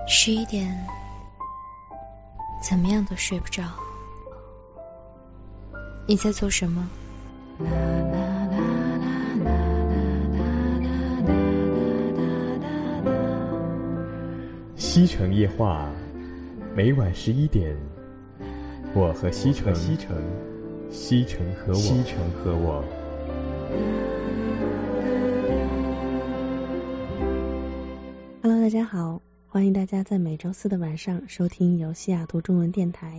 11点，怎么样都睡不着。你在做什么？ 西城夜话，每晚11点，我和西城，西城和我。 Hello， 大家好，欢迎大家在每周四的晚上收听由西雅图中文电台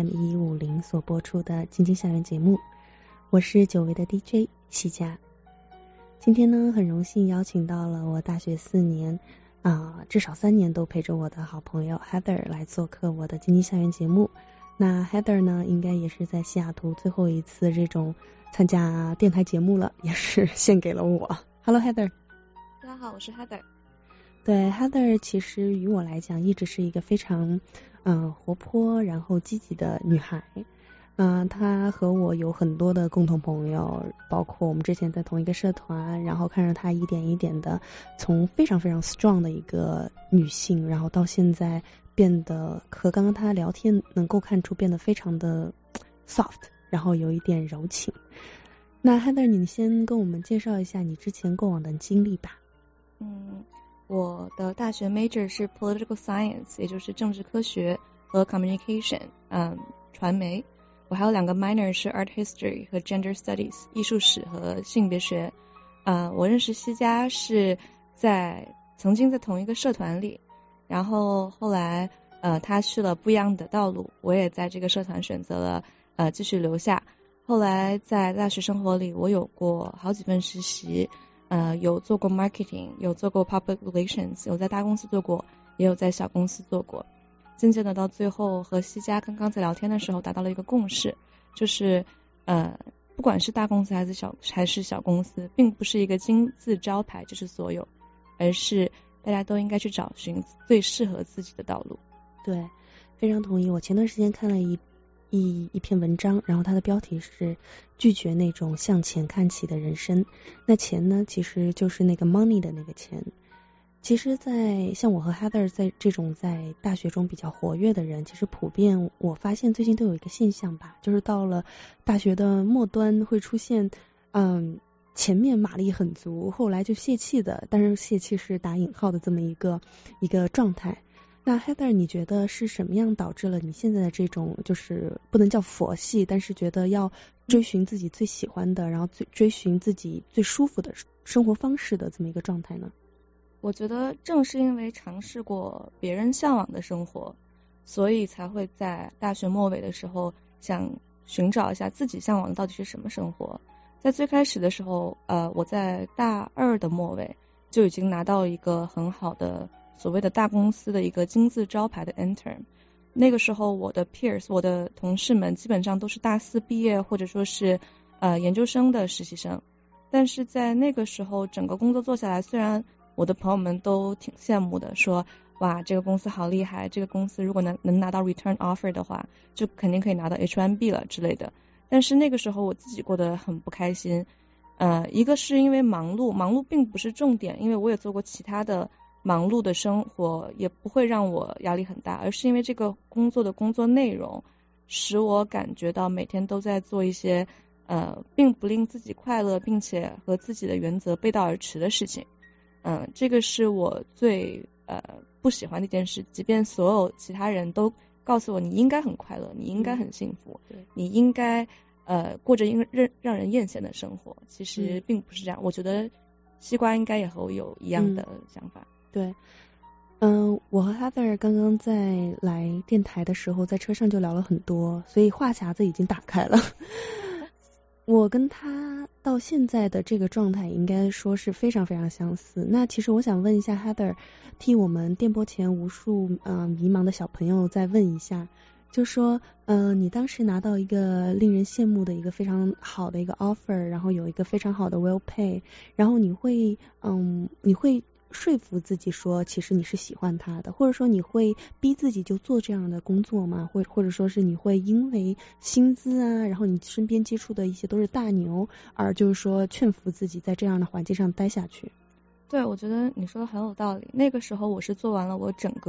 AM1150 所播出的晶晶校园节目，我是久违的 DJ 西佳。今天呢，很荣幸邀请到了我大学4年至少3年都陪着我的好朋友 Heather 来做客我的晶晶校园节目。那 Heather 呢，应该也是在西雅图最后一次这种参加电台节目了，也是献给了我。Hello Heather。 大家好，我是 Heather。 对， Heather 其实于我来讲一直是一个非常活泼然后积极的女孩。她和我有很多的共同朋友，包括我们之前在同一个社团，然后看着她一点一点的从非常非常 strong 的一个女性，然后到现在变得和刚刚她聊天能够看出变得非常的 soft， 然后有一点柔情。那 Heather 你先跟我们介绍一下你之前过往的经历吧。 我的大学 major 是 political science， 也就是政治科学和 communication， 传媒。我还有2个 minor 是 art history 和 gender studies， 艺术史和性别学。我认识西佳是曾经在同一个社团里，然后后来他去了不一样的道路，我也在这个社团选择了继续留下。后来在大学生活里，我有过好几份实习，有做过 marketing， 有做过 public relations， 有在大公司做过，也有在小公司做过。渐渐的到最后和西佳刚刚在聊天的时候达到了一个共识，就是不管是大公司还是小公司，并不是一个金字招牌就是所有，而是大家都应该去找寻最适合自己的道路。 对，非常同意。我前段时间看了一篇文章，然后它的标题是拒绝那种向前看齐的人生。那钱呢，其实就是那个 money 的那个钱。其实像我和 Heather 在这种在大学中比较活跃的人，其实普遍我发现最近都有一个现象吧，就是到了大学的末端会出现前面马力很足，后来就泄气的，但是泄气是打引号的这么一个状态。那 Heather 你觉得是什么样导致了你现在的这种就是不能叫佛系，但是觉得要追寻自己最喜欢的，然后追寻自己最舒服的生活方式的这么一个状态呢？ 我觉得正是因为尝试过别人向往的生活，所以才会在大学末尾的时候想寻找一下自己向往的到底是什么生活。在最开始的时候我在大2的末尾就已经拿到一个很好的所谓的大公司的一个金字招牌的 intern。 那个时候我的 peers， 我的同事们基本上都是大4毕业或者说是研究生的实习生。但是在那个时候整个工作做下来，虽然我的朋友们都挺羡慕的，说哇这个公司好厉害，这个公司如果能拿到 return offer 的话，就肯定可以拿到 H1B 了之类的。但是那个时候我自己过得很不开心。一个是因为忙碌并不是重点，因为我也做过其他的忙碌的生活，也不会让我压力很大，而是因为这个工作的工作内容使我感觉到每天都在做一些并不令自己快乐并且和自己的原则背道而驰的事情。这个是我最不喜欢的一件事，即便所有其他人都告诉我你应该很快乐，你应该很幸福，你应该过着让人艳羡的生活，其实并不是这样。我觉得西瓜应该也和我有一样的想法。 对，我和 Heather 刚刚在来电台的时候在车上就聊了很多，所以话匣子已经打开了。我跟他到现在的这个状态应该说是非常非常相似。那其实我想问一下 Heather， 替我们电波前无数迷茫的小朋友再问一下，就说你当时拿到一个令人羡慕的一个非常好的一个 offer， 然后有一个非常好的 well pay， 然后你会说服自己说其实你是喜欢他的，或者说你会逼自己就做这样的工作吗？或者说是你会因为薪资然后你身边接触的一些都是大牛，而就是说劝服自己在这样的环境上待下去？ 对，我觉得你说的很有道理。那个时候我是做完了我整个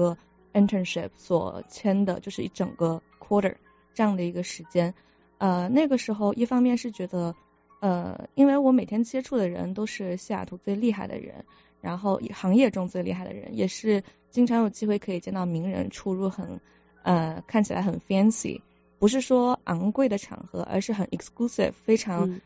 internship 所签的，就是一整个 quarter 这样的一个时间。那个时候一方面是觉得因为我每天接触的人都是西雅图最厉害的人，然后行业中最厉害的人，也是经常有机会可以见到名人出入很看起来很 fancy， 不是说昂贵的场合，而是很 exclusive， 非常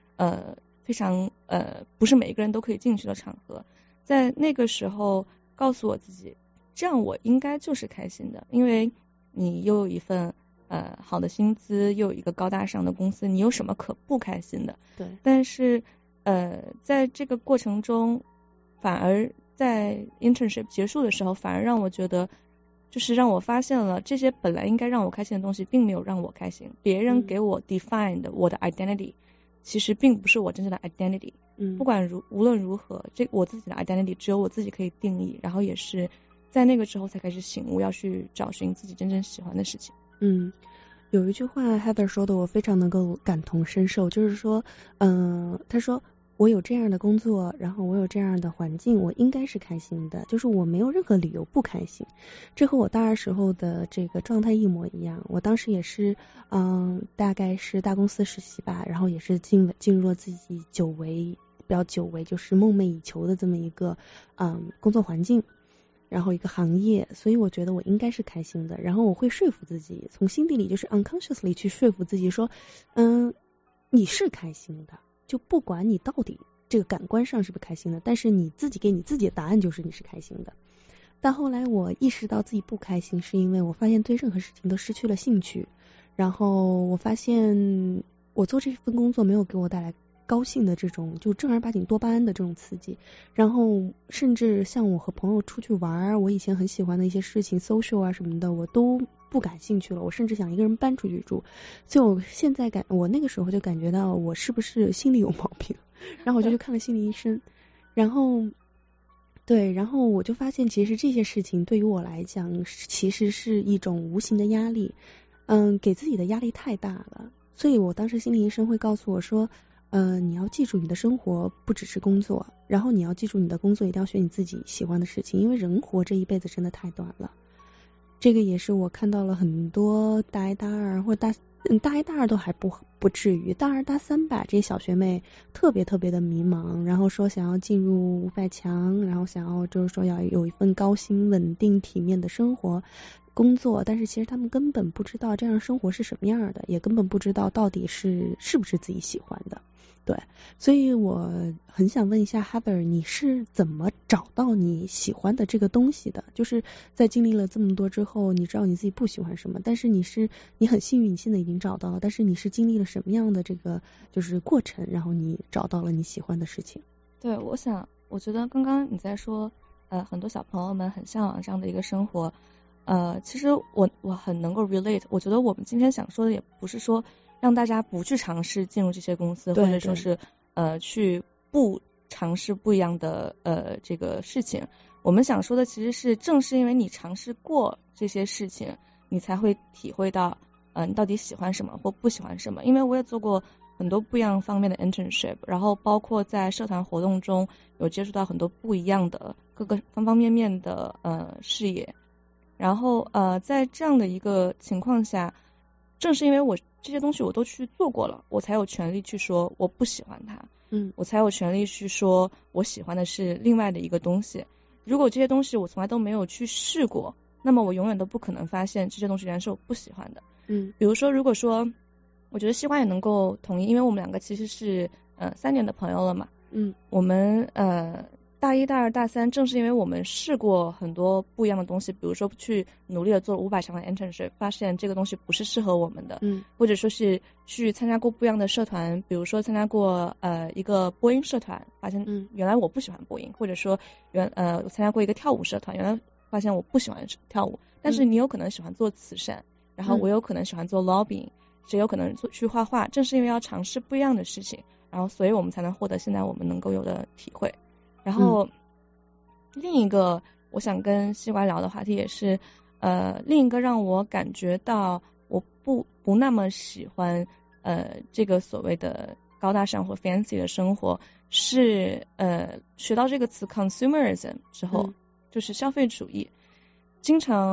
不是每一个人都可以进去的场合。在那个时候告诉我自己，这样我应该就是开心的，因为你又有一份好的薪资，又有一个高大上的公司，你有什么可不开心的？ 对。 但是在这个过程中，反而在 internship 结束的时候，反而让我觉得，就是让我发现了这些本来应该让我开心的东西并没有让我开心，别人给我 defined 我的 identity， 其实并不是我真正的 identity。不管无论如何，这我自己的 identity 只有我自己可以定义，然后也是在那个之后才开始醒悟，要去找寻自己真正喜欢的事情。 有一句话 Heather 说的我非常能够感同身受，就是说他说我有这样的工作，然后我有这样的环境，我应该是开心的，就是我没有任何理由不开心。这和我大二时候的这个状态一模一样。我当时也是大概是大公司实习吧，然后也是进入了自己比较久违就是梦寐以求的这么一个工作环境，然后一个行业，所以我觉得我应该是开心的。然后我会说服自己，从心底里就是 unconsciously 去说服自己说你是开心的，就不管你到底这个感官上是不是开心的，但是你自己给你自己的答案就是你是开心的。但后来我意识到自己不开心，是因为我发现对任何事情都失去了兴趣，然后我发现我做这份工作没有给我带来高兴的这种就正儿八经多巴胺的这种刺激，然后甚至像我和朋友出去玩，我以前很喜欢的一些事情 social 啊什么的我都不感兴趣了，我甚至想一个人搬出去住。所以我现在我那个时候就感觉到我是不是心里有毛病，然后我就去看了心理医生，然后我就发现其实这些事情对于我来讲其实是一种无形的压力，给自己的压力太大了。所以我当时心理医生会告诉我说你要记住你的生活不只是工作，然后你要记住你的工作一定要选你自己喜欢的事情，因为人活这一辈子真的太短了。这个也是我看到了很多大一大二或大一大二都还不至于，大二大三吧，这些小学妹特别特别的迷茫，然后说想要进入500强，然后想要就是说要有一份高薪稳定体面的生活工作，但是其实他们根本不知道这样生活是什么样的，也根本不知道到底是不是自己喜欢的。对，所以我很想问一下 Heather， 你是怎么找到你喜欢的这个东西的？就是在经历了这么多之后，你知道你自己不喜欢什么，但是你很幸运，你现在已经找到了，但是你是经历了什么样的这个就是过程，然后你找到了你喜欢的事情？ 对，我觉得刚刚你在说很多小朋友们很向往这样的一个生活，其实我很能够 relate。 我觉得我们今天想说的也不是说让大家不去尝试进入这些公司，或者说是去不尝试不一样的这个事情。我们想说的其实是正是因为你尝试过这些事情，你才会体会到你到底喜欢什么或不喜欢什么。因为我也做过很多不一样方面的 internship， 然后包括在社团活动中有接触到很多不一样的各个方方面面的事业。然后在这样的一个情况下，正是因为我这些东西我都去做过了，我才有权利去说我不喜欢它，我才有权利去说我喜欢的是另外的一个东西。如果这些东西我从来都没有去试过，那么我永远都不可能发现这些东西原来是我不喜欢的。比如说如果说我觉得西瓜也能够同意，因为我们两个其实是3年的朋友了嘛，我们大一大二大三正是因为我们试过很多不一样的东西，比如说去努力的做500强的 internship， 发现这个东西不是适合我们的，或者说是去参加过不一样的社团，比如说参加过一个播音社团，发现原来我不喜欢播音，或者说我参加过一个跳舞社团，原来发现我不喜欢跳舞，但是你有可能喜欢做慈善，然后我有可能喜欢做 lobbying， 谁有可能去画画，正是因为要尝试不一样的事情，然后所以我们才能获得现在我们能够有的体会。然后另一个我想跟西瓜聊的话题也是另一个让我感觉到我不那么喜欢这个所谓的高大上或 fancy 的生活，是学到这个词 consumerism 之后，就是消费主义。经常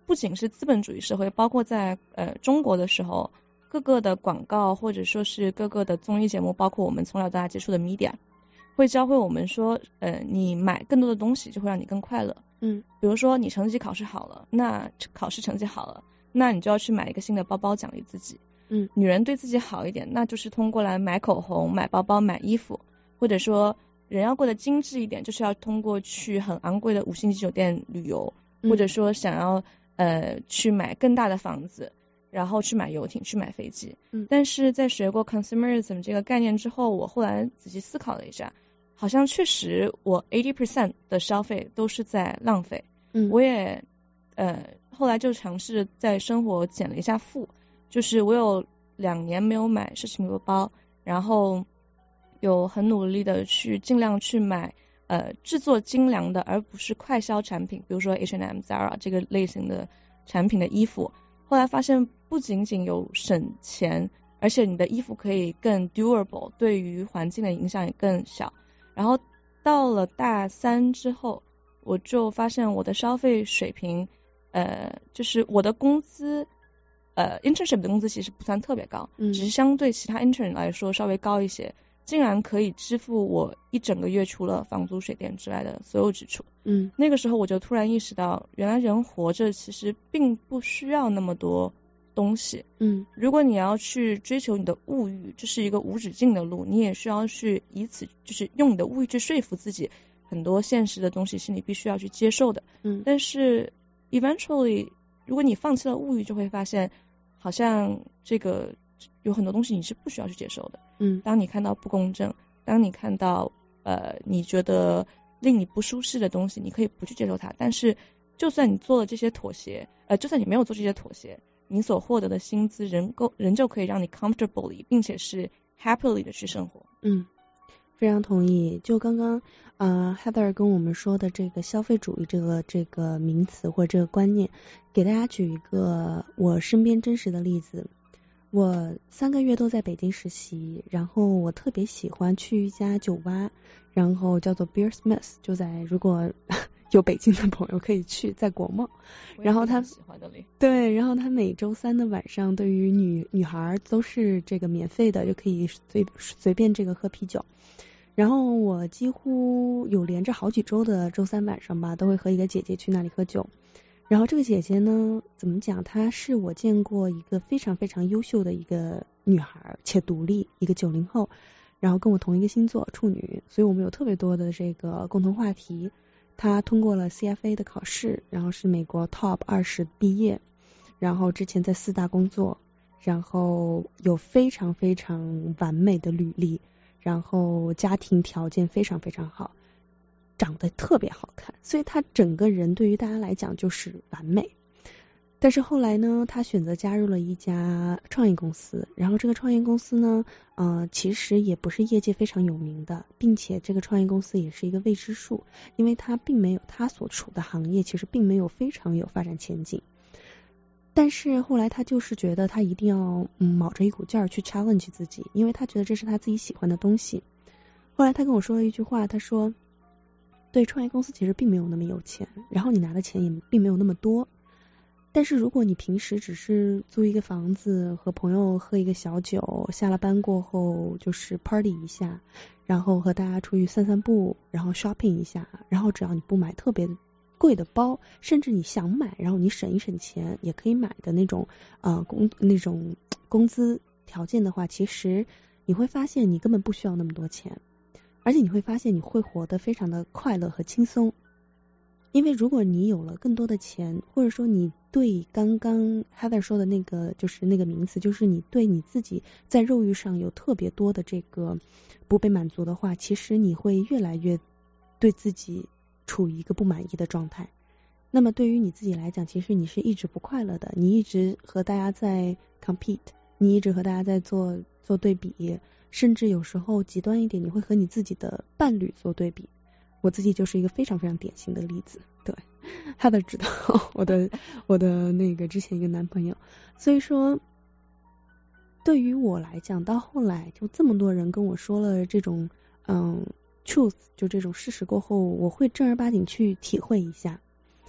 不仅是资本主义社会，包括在中国的时候，各个的广告或者说是各个的综艺节目，包括我们从小到大接触的 media， 会教会我们说，你买更多的东西就会让你更快乐。比如说你成绩考试好了，那考试成绩好了，那你就要去买一个新的包包奖励自己。女人对自己好一点，那就是通过来买口红、买包包、买衣服，或者说人要过得精致一点，就是要通过去很昂贵的5星级酒店旅游，或者说想要去买更大的房子，然后去买游艇，去买飞机。但是在学过 consumerism 这个概念之后，我后来仔细思考了一下，好像确实我 80% 的消费都是在浪费。我也后来就尝试在生活减了一下负，就是我有2年没有买奢侈品包，然后有很努力的去尽量去买制作精良的而不是快消产品，比如说 H&M、Zara 这个类型的产品的衣服。后来发现不仅仅有省钱，而且你的衣服可以更 durable， 对于环境的影响也更小。然后到了大3之后，我就发现我的消费水平就是我的工资internship 的工资其实不算特别高，只是相对其他 intern 来说稍微高一些，竟然可以支付我一整个月除了房租水电之外的所有支出。那个时候我就突然意识到，原来人活着其实并不需要那么多东西。如果你要去追求你的物欲，这是一个无止境的路，你也需要去以此就是用你的物欲去说服自己，很多现实的东西是你必须要去接受的。但是 eventually 如果你放弃了物欲，就会发现好像这个有很多东西你是不需要去接受的。当你看到不公正，当你看到你觉得令你不舒适的东西，你可以不去接受它，但是就算你做了这些妥协，就算你没有做这些妥协，你所获得的薪资仍旧可以让你 comfortably 并且是 happily 的去生活。 非常同意。就刚刚Heather 跟我们说的这个消费主义这个名词或者这个观念，给大家举一个我身边真实的例子。我3个月都在北京实习，然后我特别喜欢去一家酒吧，然后叫做 Beer Smith， 就在如果有北京的朋友可以去，在国贸。然后他喜欢的嘞。 对，然后他每周3的晚上对于女孩都是这个免费的，就可以随便这个喝啤酒。然后我几乎有连着好几周的周3晚上吧，都会和一个姐姐去那里喝酒。然后这个姐姐呢，怎么讲，她是我见过一个非常非常优秀的一个女孩，且独立，一个90后，然后跟我同一个星座，处女，所以我们有特别多的这个共同话题。她通过了 CFA 的考试，然后是美国 Top 20毕业，然后之前在4大工作，然后有非常非常完美的履历，然后家庭条件非常非常好，长得特别好看，所以他整个人对于大家来讲就是完美。但是后来呢，他选择加入了一家创业公司，然后这个创业公司呢其实也不是业界非常有名的，并且这个创业公司也是一个未知数，因为他并没有，他所处的行业其实并没有非常有发展前景。但是后来他就是觉得他一定要卯着一股劲儿去 challenge 自己，因为他觉得这是他自己喜欢的东西。后来他跟我说了一句话，他说对，创业公司其实并没有那么有钱，然后你拿的钱也并没有那么多，但是如果你平时只是租一个房子，和朋友喝一个小酒，下了班过后就是 party 一下，然后和大家出去散散步，然后 shopping 一下，然后只要你不买特别贵的包，甚至你想买，然后你省一省钱也可以买的那种那种工资条件的话，其实你会发现你根本不需要那么多钱，而且你会发现你会活得非常的快乐和轻松。因为如果你有了更多的钱，或者说你对刚刚 Heather 说的那个就是那个名词，就是你对你自己在肉欲上有特别多的这个不被满足的话，其实你会越来越对自己处于一个不满意的状态。那么对于你自己来讲，其实你是一直不快乐的，你一直和大家在 compete， 你一直和大家在做对比，甚至有时候极端一点，你会和你自己的伴侣做对比。我自己就是一个非常非常典型的例子。对，Heather知道我的那个之前一个男朋友。所以说对于我来讲，到后来就这么多人跟我说了这种truth， 就这种事实过后，我会正儿八经去体会一下。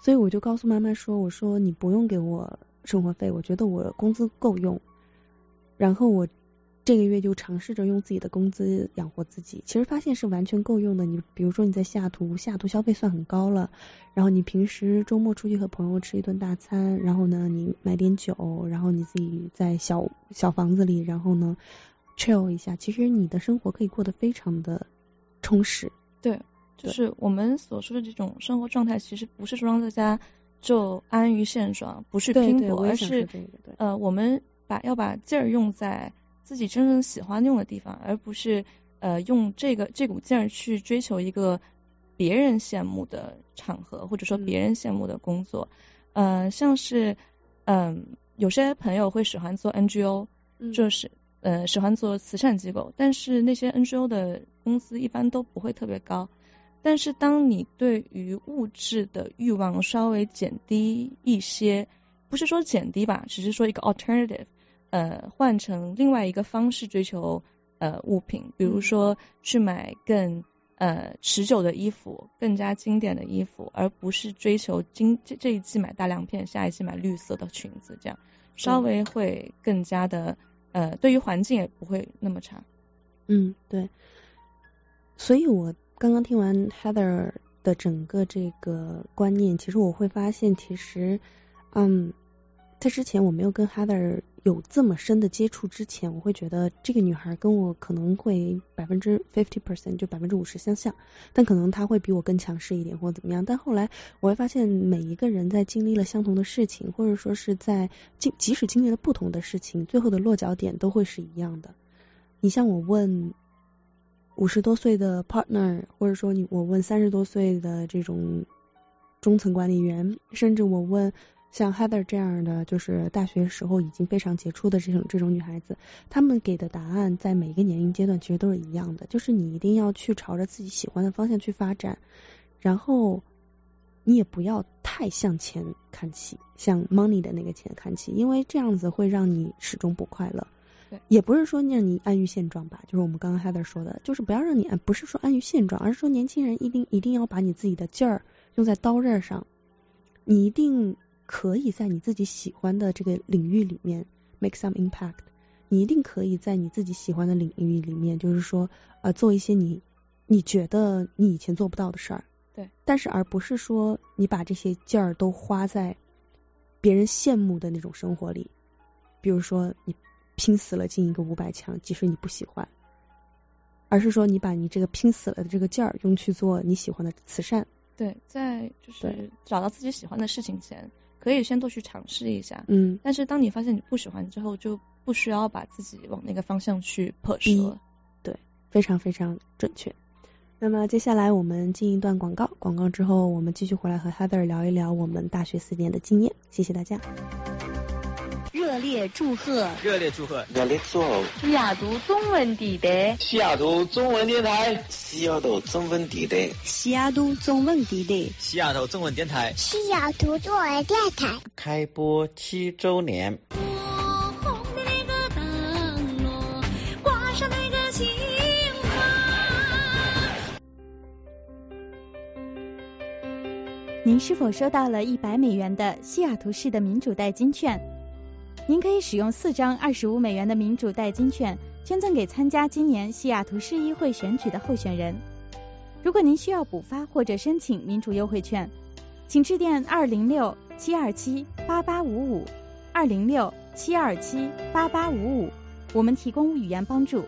所以我就告诉妈妈说，我说你不用给我生活费，我觉得我工资够用。然后我这个月就尝试着用自己的工资养活自己，其实发现是完全够用的。你比如说你在西雅图消费算很高了，然后你平时周末出去和朋友吃一顿大餐，然后呢你买点酒，然后你自己在小房子里，然后呢 chill 一下，其实你的生活可以过得非常的充实。 对，就是我们所说的这种生活状态，其实不是说让大家就安于现状，不是拼搏，而是我们要把劲儿用在自己真正喜欢用的地方，而不是用这股劲儿去追求一个别人羡慕的场合，或者说别人羡慕的工作。像是有些朋友会喜欢做 NGO，就是喜欢做慈善机构，但是那些 NGO 的工资一般都不会特别高。但是当你对于物质的欲望稍微减低一些，不是说减低吧，只是说一个 alternative，换成另外一个方式追求物品，比如说去买更持久的衣服，更加经典的衣服，而不是追求这一季买大亮片，下一季买绿色的裙子，这样稍微会更加的对于环境也不会那么差。 对。所以我刚刚听完 Heather 的整个这个观念，其实我会发现，其实在之前我没有跟 Heather 有这么深的接触之前，我会觉得这个女孩跟我可能会50%就50%相像，但可能她会比我更强势一点或怎么样。但后来我会发现，每一个人在经历了相同的事情，或者说是在即使经历了不同的事情，最后的落脚点都会是一样的。你像我问50多岁的 partner， 或者说我问30多岁的这种中层管理员，甚至我问像 Heather 这样的就是大学时候已经非常杰出的这种女孩子，她们给的答案在每一个年龄阶段其实都是一样的，就是你一定要去朝着自己喜欢的方向去发展，然后你也不要太向钱看齐，向 money 的那个钱看齐，因为这样子会让你始终不快乐。也不是说让你安于现状吧，就是我们刚刚 Heather 说的，就是不要让你不是说安于现状，而是说年轻人一定要把你自己的劲儿用在刀刃上，你一定可以在你自己喜欢的这个领域里面 make some impact， 你一定可以在你自己喜欢的领域里面，就是说做一些你觉得你以前做不到的事儿。 对， 但是而不是说你把这些劲儿都花在别人羡慕的那种生活里，比如说你拼死了进一个500强，即使你不喜欢，而是说你把你这个拼死了的这个劲儿用去做你喜欢的慈善。 对，在就是找到自己喜欢的事情前，可以先多去尝试一下。但是当你发现你不喜欢之后，就不需要把自己往那个方向去 push 了。 对，非常非常准确。那么接下来我们进一段广告，广告之后我们继续回来和 Heather 聊一聊我们大学4年的经验。谢谢大家。 热烈祝贺！ 热烈祝贺！ 热烈祝贺！ 西雅图中文地带， 西雅图中文电台， 西雅图中文地带， 西雅图中文地带， 西雅图中文电台， 西雅图中文电台开播7周年。 您是否收到了100美元的西雅图市的民主代金券？您可以使用4张25美元的民主代金券捐赠给参加今年西雅图市议会选举的候选人。如果您需要补发或者申请民主优惠券，请致电206-727-8855 206-727-8855，我们提供语言帮助。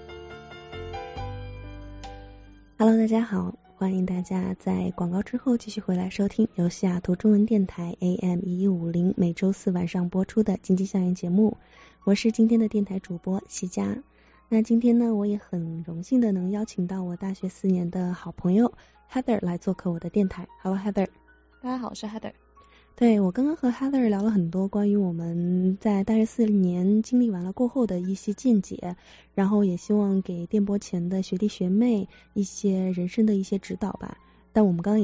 Hello， 大家好。欢迎大家在广告之后继续回来收听由西雅图中文电台 AM1150 每周4晚上播出的经济校园节目，我是今天的电台主播西佳。那今天呢，我也很荣幸的能邀请到我大学4年的好朋友 Heather 来做客我的电台。Hello Heather。 大家好，我是 Heather。 对，我刚刚和 Heather 聊了很多关于我们在大学4年经历完了过后的一些见解，然后也希望给电波前的学弟学妹一些人生的一些指导吧。但我们刚刚也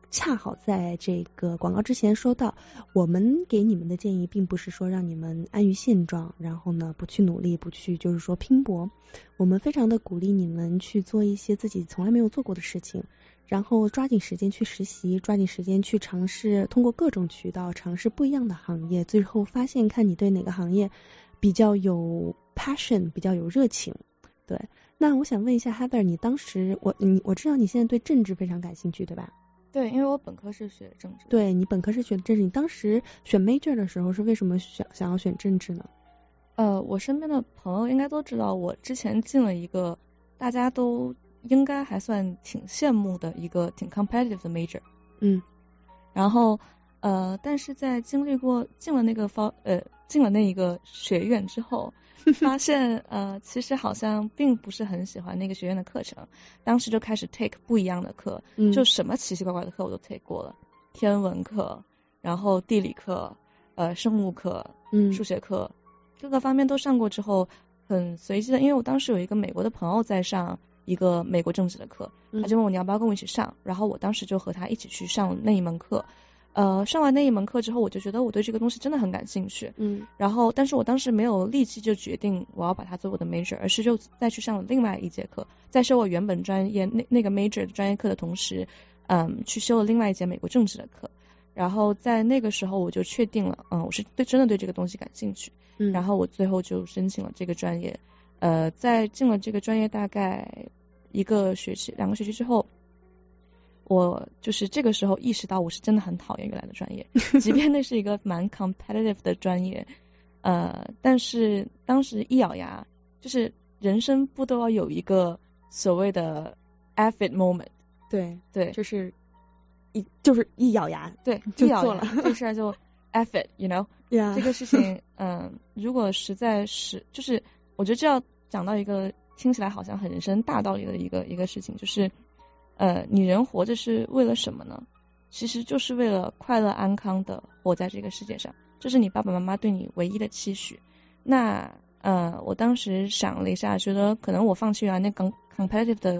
恰好在这个广告之前说到，我们给你们的建议并不是说让你们安于现状，然后呢不去努力，不去就是说拼搏，我们非常的鼓励你们去做一些自己从来没有做过的事情，然后抓紧时间去实习，抓紧时间去尝试，通过各种渠道尝试不一样的行业，最后发现看你对哪个行业比较有 passion， 比较有热情。对，那我想问一下 Heather， 你当时我知道你现在对政治非常感兴趣，对吧？ 对，因为我本科是学政治。 对，你本科是学政治，你当时选 major 的时候是为什么想要选政治呢？ 我身边的朋友应该都知道，我之前进了一个大家都应该还算挺羡慕的一个挺 competitive 的 major。然后但是在经历过进了那一个学院之后，发现其实好像并不是很喜欢那个学院的课程，当时就开始 take 不一样的课，就什么奇奇怪怪的课我都 take 过了，天文课，然后地理课，生物课，数学课，各个方面都上过之后，很随机的，因为我当时有一个美国的朋友在上一个美国政治的课，他就问我你要不要跟我一起上，然后我当时就和他一起去上那一门课。上完那一门课之后，我就觉得我对这个东西真的很感兴趣。然后但是我当时没有立即就决定我要把它作为我的 major， 而是就再去上了另外一节课，在修我原本专业那个 major 的专业课的同时，去修了另外一节美国政治的课。然后在那个时候我就确定了，我是真的对这个东西感兴趣。然后我最后就申请了这个专业。在进了这个专业大概2个学期之后，我就是这个时候意识到我是真的很讨厌原来的专业，即便那是一个蛮 competitive 的专业，但是当时一咬牙，就是人生不都要有一个所谓的 F it moment。 对， 就是一咬牙， 对， 就做了这事儿就 F it you know yeah. 这个事情如果实在是就是我觉得这要讲到一个听起来好像很人生大道理的一个事情，就是你人活着是为了什么呢？其实就是为了快乐安康的活在这个世界上，这是你爸爸妈妈对你唯一的期许。那我当时想了一下，觉得可能我放弃原来那个 competitive 的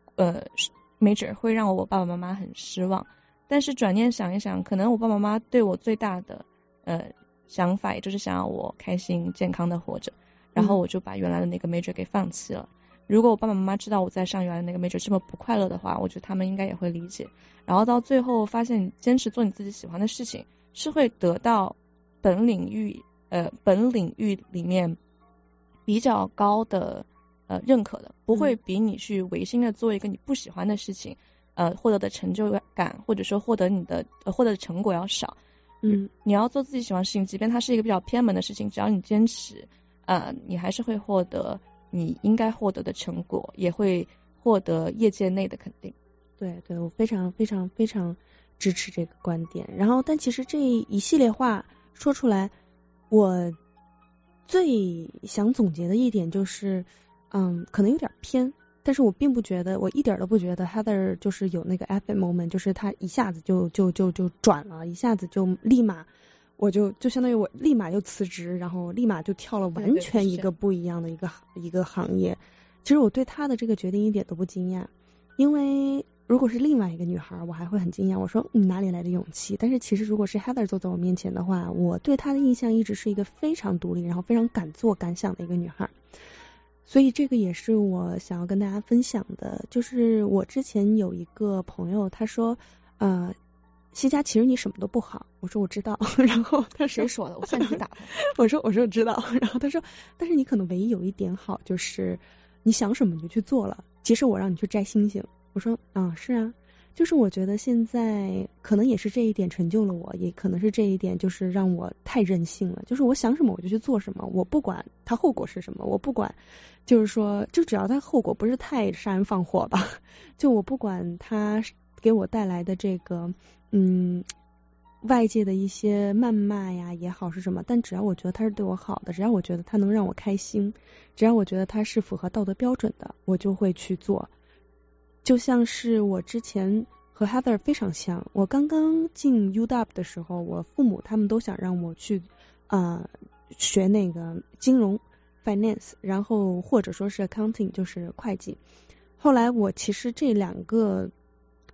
major 会让我爸爸妈妈很失望，但是转念想一想，可能我爸爸妈妈对我最大的想法也就是想要我开心健康的活着，然后我就把原来的那个 major 给放弃了。如果我爸爸妈妈知道我在上原来那个 major 这么不快乐的话，我觉得他们应该也会理解。然后到最后发现，你坚持做你自己喜欢的事情，是会得到本领域里面比较高的认可的，不会比你去违心的做一个你不喜欢的事情获得的成就感，或者说获得的成果要少。你要做自己喜欢的事情，即便它是一个比较偏门的事情，只要你坚持，你还是会获得你应该获得的成果，也会获得业界内的肯定。 对，我非常非常非常支持这个观点。然后但其实这一系列话说出来，我最想总结的一点就是可能有点偏，但是我并不觉得，我一点都不觉得 Heather 就是有那个 epic moment， 就是他一下子就转了，一下子就立马我就相当于我立马就辞职，然后立马就跳了完全一个不一样的一个行业。其实我对他的这个决定一点都不惊讶，因为如果是另外一个女孩，我还会很惊讶，我说哪里来的勇气？但是其实如果是 Heather 坐在我面前的话，我对她的印象一直是一个非常独立，然后非常敢做敢想的一个女孩。所以这个也是我想要跟大家分享的，就是我之前有一个朋友，他说西佳其实你什么都不好，我说我知道，然后他说谁说的？我现在就打他。 我说我知道，然后他说但是你可能唯一有一点好，就是你想什么你就去做了，即使我让你去摘星星。我说是啊，就是我觉得现在可能也是这一点成就了我，也可能是这一点就是让我太任性了，就是我想什么我就去做什么，我不管它后果是什么，我不管就是说就只要它后果不是太杀人放火吧，就我不管它给我带来的这个外界的一些谩骂呀也好是什么，但只要我觉得它是对我好的，只要我觉得它能让我开心，只要我觉得它是符合道德标准的，我就会去做。就像是我之前和 Heather 非常像，我刚刚进 UW 的时候，我父母他们都想让我去学那个金融 finance， 然后或者说是 accounting 就是会计。后来我其实这两个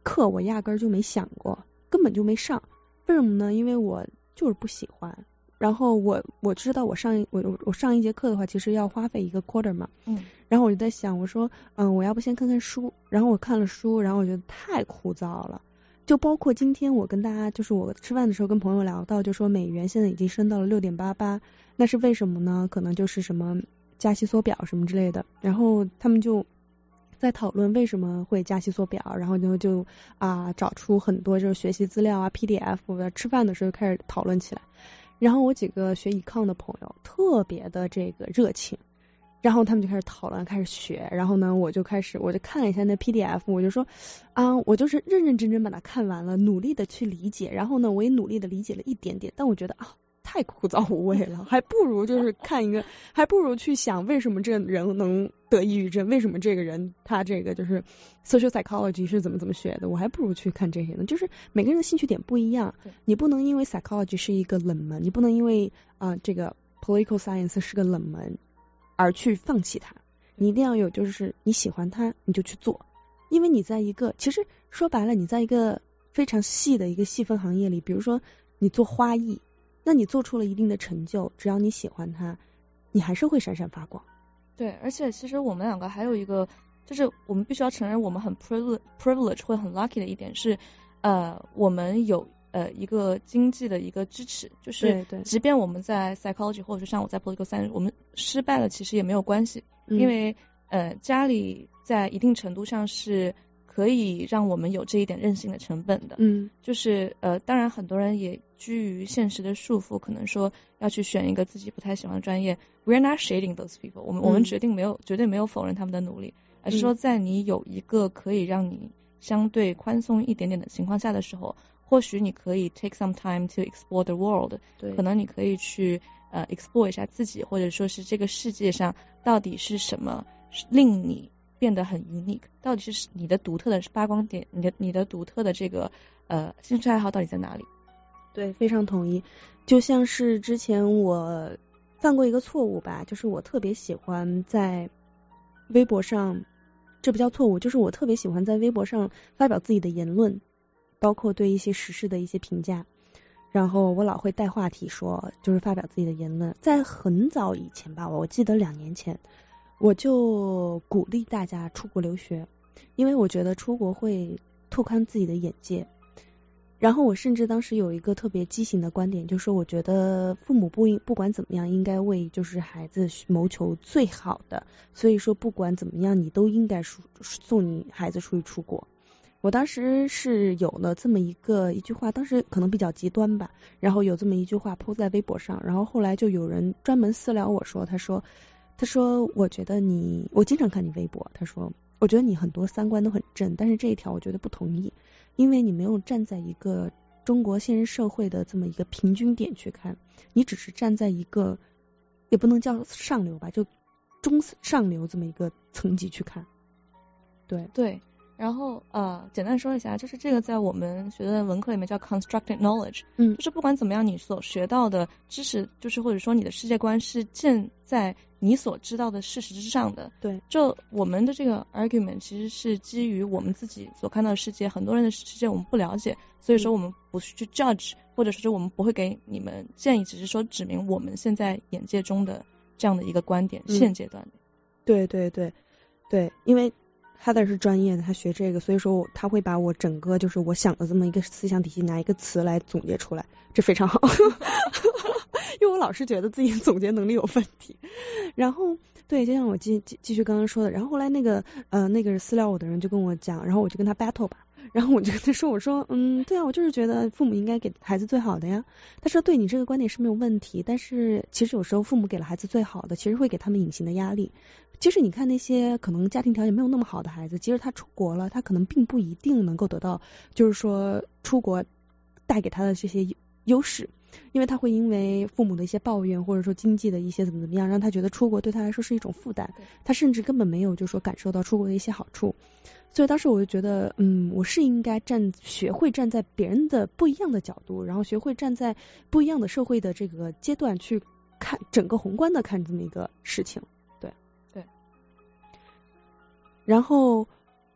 课我压根儿就没想过，根本就没上。为什么呢？因为我就是不喜欢。然后我知道我上一节课的话，其实要花费1个 quarter 嘛。然后我就在想，我说我要不先看看书。然后我看了书，然后我觉得太枯燥了。就包括今天我跟大家，就是我吃饭的时候跟朋友聊到，就说美元现在已经升到了6.88，那是为什么呢？可能就是什么加息缩表什么之类的。然后他们就在讨论为什么会加息缩表，然后就找出很多就是学习资料啊 PDF， 吃饭的时候开始讨论起来。然后我几个学econ的朋友特别的这个热情，然后他们就开始讨论，开始学。然后呢，我就看了一下那 PDF， 我就说我就是认认真真把它看完了，努力的去理解。然后呢，我也努力的理解了一点点，但我觉得太枯燥无味了，还不如就是还不如去想为什么这个人能得抑郁症，为什么这个人他这个就是 social psychology 是怎么学的，我还不如去看这些呢。就是每个人的兴趣点不一样，你不能因为 psychology 是一个冷门，你不能因为这个 political science 是个冷门而去放弃它。你一定要有就是你喜欢它你就去做，因为你在一个其实说白了你在一个非常细的一个细分行业里，比如说你做花艺，那你做出了一定的成就，只要你喜欢它，你还是会闪闪发光。 对，而且其实我们两个还有一个，就是我们必须要承认我们很 privilege 会很 lucky 的一点是，我们有一个经济的一个支持，就是即便我们在 psychology 或者是像我在 political science 我们失败了其实也没有关系，因为家里在一定程度上是可以让我们有这一点任性的成本的。就是当然很多人也居于现实的束缚，可能说要去选一个自己不太喜欢的专业。We're not shading those people， 我们绝对没有否认他们的努力，而是说在你有一个可以让你相对宽松一点点的情况下的时候，或许你可以 take some time to explore the world， 可能你可以去explore 一下自己，或者说是这个世界上到底是什么令你变得很 unique， 到底是你的独特的发光点，你的独特的这个兴趣爱好到底在哪里。 对，非常同意。就像是之前我犯过一个错误吧，就是我特别喜欢在微博上，这不叫错误，就是我特别喜欢在微博上发表自己的言论，包括对一些时事的一些评价，然后我老会带话题说，就是发表自己的言论。在很早以前吧，我记得2年前我就鼓励大家出国留学，因为我觉得出国会拓宽自己的眼界。然后我甚至当时有一个特别畸形的观点，就是我觉得父母不管怎么样应该为就是孩子谋求最好的，所以说不管怎么样你都应该送你孩子出国。我当时是有了这么一句话，当时可能比较极端吧，然后有这么一句话抛在微博上，然后后来就有人专门私聊我说，他说我觉得我经常看你微博，他说我觉得你很多三观都很正，但是这一条我觉得不同意，因为你没有站在一个中国现实社会的这么一个平均点去看，你只是站在一个也不能叫上流吧，就中上流这么一个层级去看。对， 然后简单说一下，就是这个在我们学的文科里面叫 constructed knowledge， 就是不管怎么样你所学到的知识，就是或者说你的世界观是建在你所知道的事实之上的。 对， 就我们的这个 argument 其实是基于我们自己所看到的世界，很多人的世界我们不了解，所以说我们不去 judge， 或者说我们不会给你们建议，只是说指明我们现在眼界中的这样的一个观点，现阶段的。 对，因为Heather 是专业的，他学这个，所以说他会把我整个就是我想的这么一个思想体系拿一个词来总结出来，这非常好。因为我老是觉得自己总结能力有问题。然后对，就像我继续刚刚说的，然后后来那个私聊我的人就跟我讲，然后我就跟他 battle 吧，然后我就跟他说，我说对啊，我就是觉得父母应该给孩子最好的呀。他说对，你这个观点是没有问题，但是其实有时候父母给了孩子最好的，其实会给他们隐形的压力。其实你看那些可能家庭条件没有那么好的孩子，即使他出国了，他可能并不一定能够得到就是说出国带给他的这些优势，因为他会因为父母的一些抱怨或者说经济的一些怎么样，让他觉得出国对他来说是一种负担，他甚至根本没有就是说感受到出国的一些好处。所以当时我就觉得我是应该学会站在别人的不一样的角度，然后学会站在不一样的社会的这个阶段去看整个宏观的看这么一个事情。对， 然后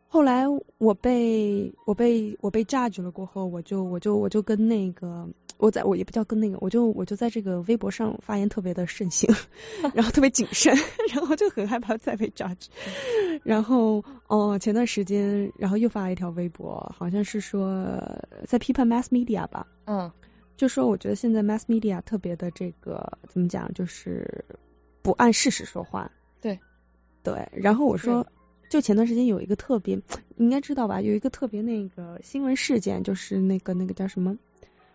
后来我被 judge 了过后，我就跟那个我也不叫跟那个，我就在这个微博上发言特别的慎行，然后特别谨慎，然后就很害怕再被 judge。然后前段时间然后又发了一条微博，好像是说在批判 mass media 吧，就说我觉得现在 mass media 特别的这个怎么讲，就是不按事实说话。对，然后我说就前段时间有一个特别，你应该知道吧，有一个特别那个新闻事件，就是那个叫什么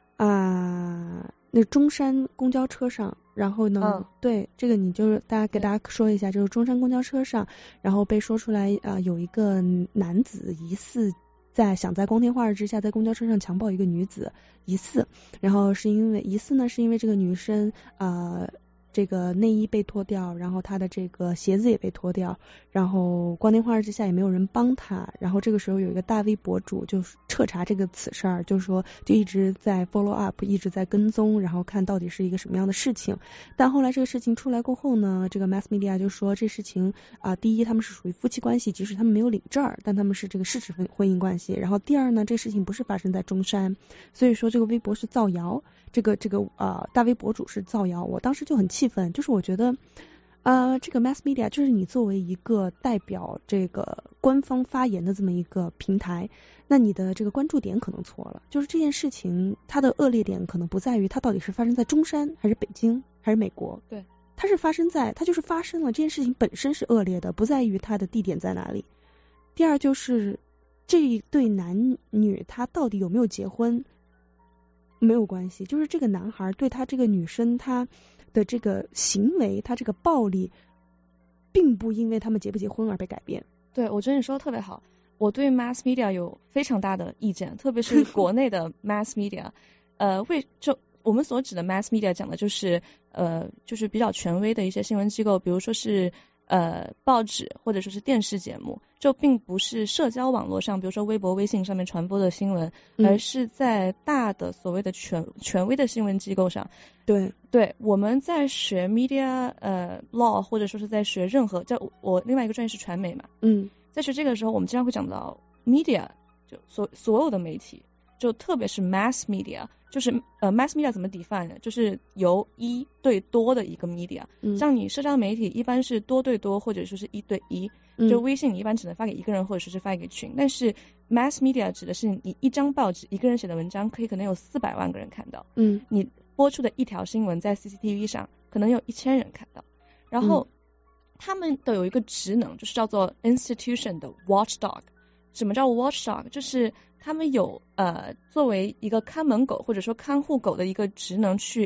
那中山公交车上，然后呢对，这个你就是给大家说一下，就是中山公交车上，然后被说出来有一个男子疑似想在光天化日之下在公交车上强暴一个女子，疑似是因为这个女生这个内衣被脱掉，然后她的这个鞋子也被脱掉，然后光天化日之下也没有人帮她，然后这个时候有一个大 V 博主就彻查这个此事儿，就是说就一直在 follow up， 一直在跟踪，然后看到底是一个什么样的事情。但后来这个事情出来过后呢，这个 mass media 就说这事情第一他们是属于夫妻关系，即使他们没有领证，但他们是这个事实婚姻关系。然后第二呢，这事情不是发生在中山，所以说这个微博是造谣，这个大 V 博主是造谣。我当时就很气愤，就是我觉得这个 mass media 就是你作为一个代表这个官方发言的这么一个平台，那你的这个关注点可能错了，就是这件事情它的恶劣点可能不在于它到底是发生在中山还是北京还是美国， 对， 它就是发生了，这件事情本身是恶劣的，不在于它的地点在哪里。第二就是这一对男女他到底有没有结婚没有关系，就是这个男孩对他这个女生他的这个行为，他这个暴力并不因为他们结不结婚而被改变。 对，我觉得你说的特别好，我对 mass media 有非常大的意见，特别是国内的 mass media 就我们所指的 mass media 讲的就是比较权威的一些新闻机构，比如说是报纸或者说是电视节目，就并不是社交网络上比如说微博微信上面传播的新闻，而是在大的所谓的权威的新闻机构上。对，我们在学 media law 或者说是在学任何我另外一个专业是传媒嘛，在学这个的时候我们经常会讲到 media， 就所有的媒体，就特别是 mass media， 就是mass media 怎么 define 呢？就是由一对多的一个 media，像你社交媒体一般是多对多或者说是一对一，就微信你一般只能发给一个人或者说是发给群，但是 mass media 指的是你一张报纸一个人写的文章可能有400万个人看到，你播出的一条新闻在 CCTV 上可能有1000人看到，然后他们都有一个职能，就是叫做 institution 的 watchdog。 什么叫 watchdog？ 就是他们有作为一个看门狗或者说看护狗的一个职能去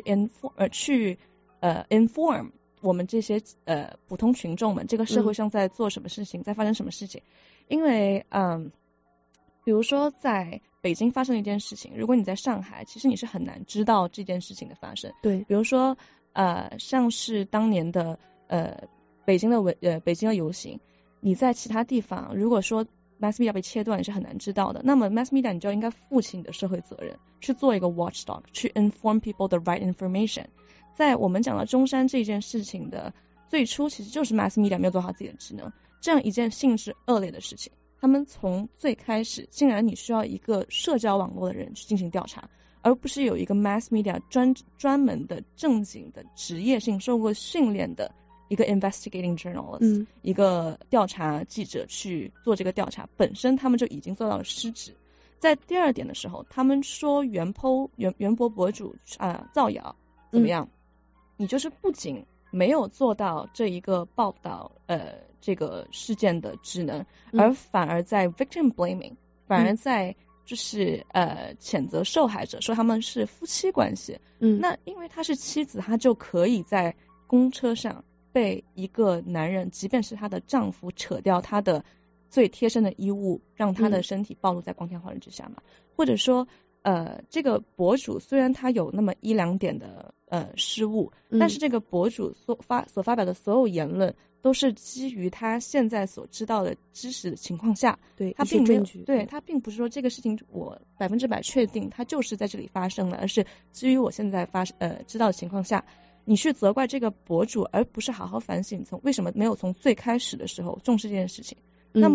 inform 我们这些普通群众们这个社会上在做什么事情，在发生什么事情。因为比如说在北京发生了一件事情，如果你在上海，其实你是很难知道这件事情的发生。 对， 比如说像是当年的北京的游行，你在其他地方如果说 mass media 被切断是很难知道的，那么 mass media 你就应该负起你的社会责任，去做一个 watchdog， 去 inform people the right information。 在我们讲到中山这件事情的最初，其实就是 mass media 没有做好自己的职能，这样一件性质恶劣的事情，他们从最开始竟然你需要一个社交网络的人去进行调查，而不是有一个 mass media 专门的正经的职业性受过训练的一个 investigating journalist，一个调查记者去做这个调查，本身他们就已经做到了失职。在第二点的时候，他们说袁博博主造谣怎么样，你就是不仅没有做到这一个报道这个事件的职能，而反而在 victim blaming， 反而在就是谴责受害者，说他们是夫妻关系。那因为他是妻子，他就可以在公车上被一个男人，即便是她的丈夫，扯掉她的最贴身的衣物，让她的身体暴露在光天化日之下嘛。或者说这个博主虽然他有那么1-2点的失误，但是这个博主所发表的所有言论都是基于他现在所知道的知识的情况下， 对， 他并没有，对，他并不是说这个事情我100%确定他就是在这里发生了，而是基于我现在知道的情况下，你去责怪这个博主，而不是好好反省为什么没有从最开始的时候重视这件事情。那么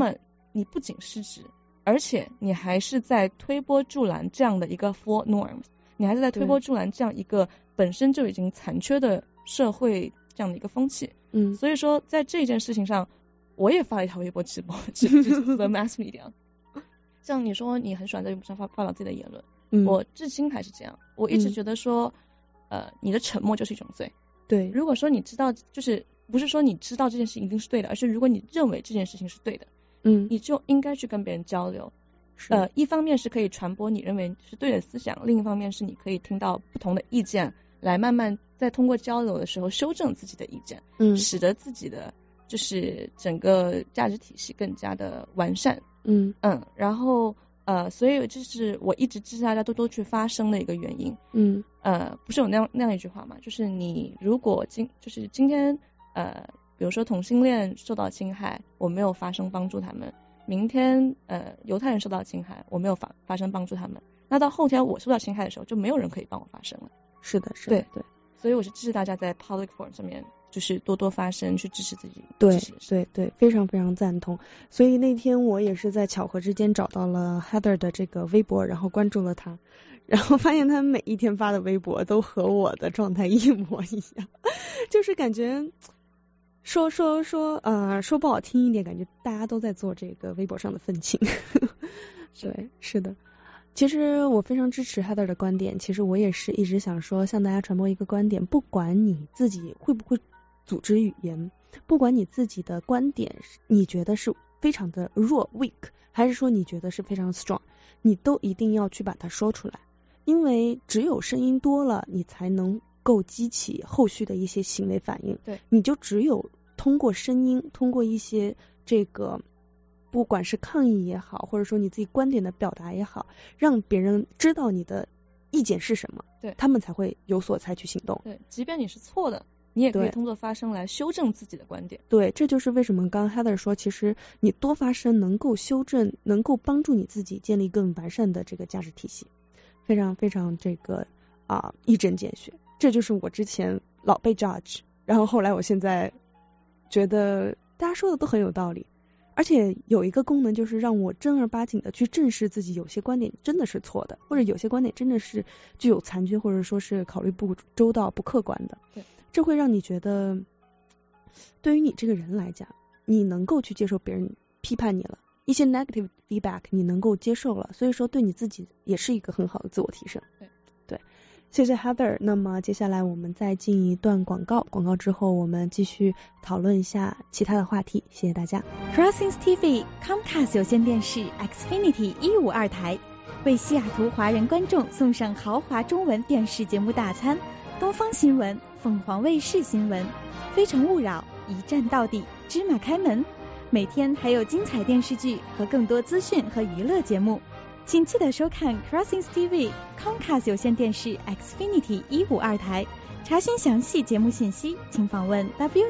你不仅失职，而且你还是在推波助澜这样的一个 for norms， 你还是在推波助澜这样一个本身就已经残缺的社会这样的一个风气。所以说在这件事情上，我也发了一条微博直播the mass media。像你说你很喜欢在微博上发表自己的言论，我至今还是这样。我一直觉得说，你的沉默就是一种罪。 对， 如果说你知道，就是不是说你知道这件事情一定是对的，而是如果你认为这件事情是对的，你就应该去跟别人交流。一方面是可以传播你认为是对的思想，另一方面是你可以听到不同的意见，来慢慢在通过交流的时候修正自己的意见，使得自己的就是整个价值体系更加的完善。然后所以这是我一直支持大家多去发声的一个原因。不是有那样一句话嘛，就是你如果今天比如说同性恋受到侵害，我没有发声帮助他们，明天犹太人受到侵害，我没有发声帮助他们，那到后天我受到侵害的时候，就没有人可以帮我发声了。 是的，是的，对。 所以我是支持大家在 public forum 上面就是多发声，去支持自己。 对，非常非常赞同。所以那天我也是在巧合之间找到了 Heather 的这个微博，然后关注了他，然后发现他每一天发的微博都和我的状态一模一样，就是感觉说不好听一点，感觉大家都在做这个微博上的愤青。对，是的。其实我非常支持 Heather 的观点，其实我也是一直想说向大家传播一个观点，不管你自己会不会组织语言，不管你自己的观点你觉得是非常的弱 weak， 还是说你觉得是非常 strong， 你都一定要去把它说出来，因为只有声音多了，你才能够激起后续的一些行为反应。 对， 你就只有通过声音，通过一些这个不管是抗议也好，或者说你自己观点的表达也好，让别人知道你的意见是什么， 对， 他们才会有所采取行动。 对，即便你是错的，你也可以通过发声来修正自己的观点。 对，这就是为什么刚刚 Heather 说，其实你多发声能够修正，能够帮助你自己建立更完善的这个价值体系，非常非常这个一针见血。这就是我之前老被 judge， 然后后来我现在觉得大家说的都很有道理。而且有一个功能就是让我正儿八经的去正视自己有些观点真的是错的，或者有些观点真的是具有残缺，或者说是考虑不周到不客观的。 对， 这会让你觉得对于你这个人来讲，你能够去接受别人批判你了，一些 negative feedback 你能够接受了，所以说对你自己也是一个很好的自我提升。对，谢谢 Heather。 那么接下来我们再进一段广告之后我们继续讨论一下其他的话题。谢谢大家。 Crossings TV Comcast 有线电视 Xfinity 152台为西雅图华人观众送上豪华中文电视节目大餐，东方新闻、凤凰卫视新闻、非诚勿扰、一站到底、芝麻开门，每天还有精彩电视剧和更多资讯和娱乐节目，请记得收看 Crossings TV Comcast 有线电视 Xfinity 152台。查询详细节目信息，请访问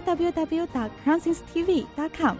www.crossingstv.com。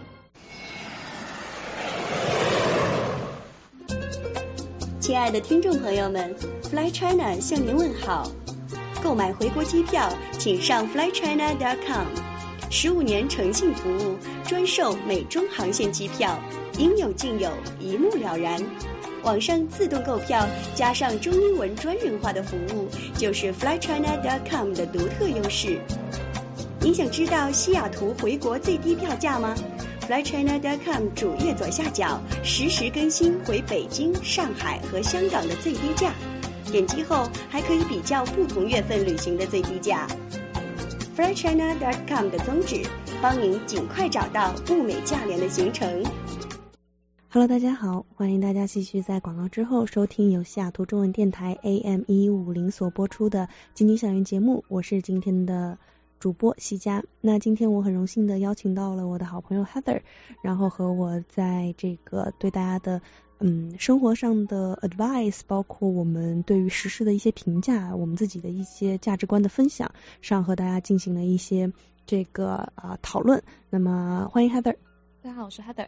亲爱的听众朋友们， Fly China 向您问好。购买回国机票请上 flychina.com， 15年诚信服务，专售美中航线机票，应有尽有，一目了然。网上自动购票加上中英文专人化的服务，就是 flychina.com 的独特优势。您想知道西雅图回国最低票价吗？ flychina.com 主页左下角实时更新回北京、上海和香港的最低价，点击后还可以比较不同月份旅行的最低价。 flychina.com 的宗旨，帮您尽快找到物美价廉的行程。 Hello， 大家好，欢迎大家继续在广告之后收听由西雅图中文电台 AM1550 所播出的经济校园节目，我是今天的主播西佳。那今天我很荣幸的邀请到了我的好朋友 Heather， 然后和我在这个对大家的生活上的 advice， 包括我们对于时事的一些评价，我们自己的一些价值观的分享上和大家进行了一些这个讨论。那么欢迎 Heather。 大家好，我是 Heather。